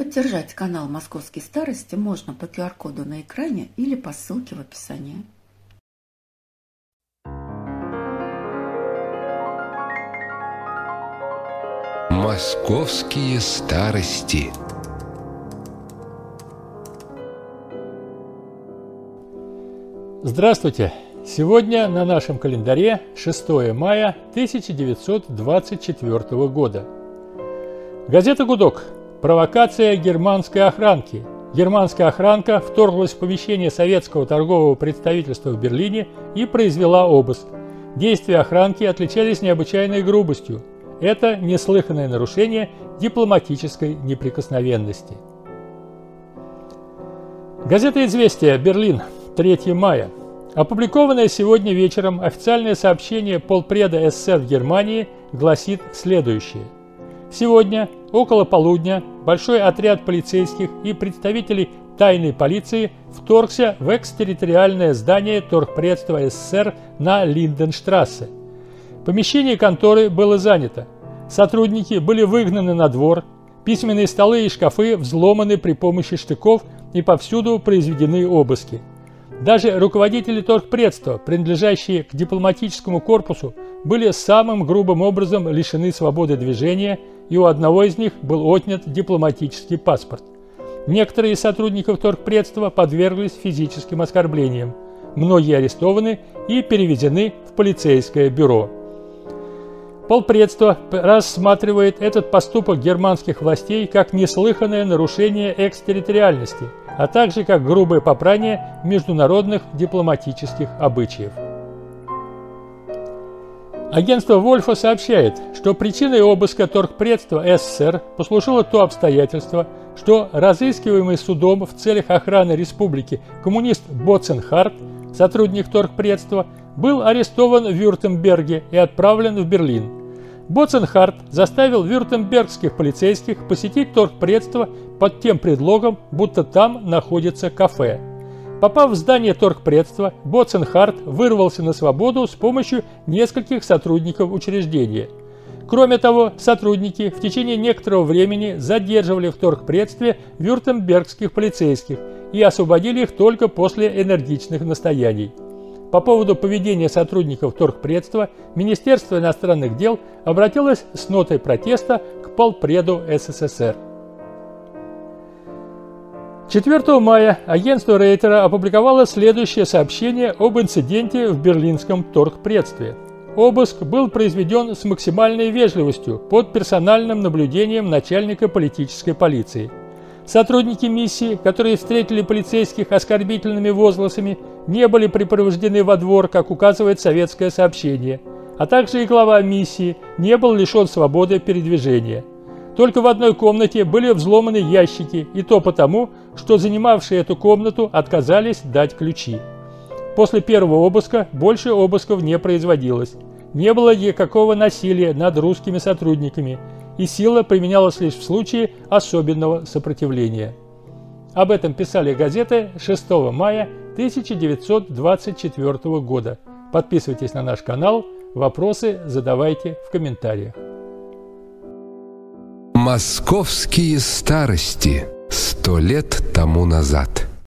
Поддержать канал «Московские старости» можно по QR-коду на экране или по ссылке в описании. «Московские старости». Здравствуйте! Сегодня на нашем календаре 6 мая 1924 года. Газета «Гудок». Провокация германской охранки. Германская охранка вторглась в помещение советского торгового представительства в Берлине и произвела обыск. Действия охранки отличались необычайной грубостью. Это неслыханное нарушение дипломатической неприкосновенности. Газета «Известия», Берлин, 3 мая. Опубликованное сегодня вечером официальное сообщение полпреда СССР в Германии гласит следующее. Сегодня, около полудня, большой отряд полицейских и представителей тайной полиции вторгся в экстерриториальное здание торгпредства СССР на Линденштрассе. Помещение конторы было занято. Сотрудники были выгнаны на двор, письменные столы и шкафы взломаны при помощи штыков и повсюду произведены обыски. Даже руководители торгпредства, принадлежащие к дипломатическому корпусу, были самым грубым образом лишены свободы движения, и у одного из них был отнят дипломатический паспорт. Некоторые из сотрудников торгпредства подверглись физическим оскорблениям. Многие арестованы и переведены в полицейское бюро. Полпредство рассматривает этот поступок германских властей как неслыханное нарушение экстерриториальности, а также как грубое попрание международных дипломатических обычаев. Агентство Вольфа сообщает, что причиной обыска торгпредства СССР послужило то обстоятельство, что разыскиваемый судом в целях охраны республики коммунист Боценхарт, сотрудник торгпредства, был арестован в Вюртемберге и отправлен в Берлин. Боценхарт заставил вюртембергских полицейских посетить торгпредство под тем предлогом, будто там находится кафе. Попав в здание торгпредства, Боценхарт вырвался на свободу с помощью нескольких сотрудников учреждения. Кроме того, сотрудники в течение некоторого времени задерживали в торгпредстве вюртембергских полицейских и освободили их только после энергичных настояний. По поводу поведения сотрудников торгпредства Министерство иностранных дел обратилось с нотой протеста к полпреду СССР. 4 мая агентство Рейтера опубликовало следующее сообщение об инциденте в берлинском торгпредстве. Обыск был произведен с максимальной вежливостью под персональным наблюдением начальника политической полиции. Сотрудники миссии, которые встретили полицейских оскорбительными возгласами, не были припровождены во двор, как указывает советское сообщение, а также и глава миссии не был лишен свободы передвижения. Только в одной комнате были взломаны ящики, и то потому, что занимавшие эту комнату отказались дать ключи. После первого обыска больше обысков не производилось. Не было никакого насилия над русскими сотрудниками, и сила применялась лишь в случае особенного сопротивления. Об этом писали газеты 6 мая 1924 года. Подписывайтесь на наш канал, вопросы задавайте в комментариях. «Московские старости» 100 лет тому назад.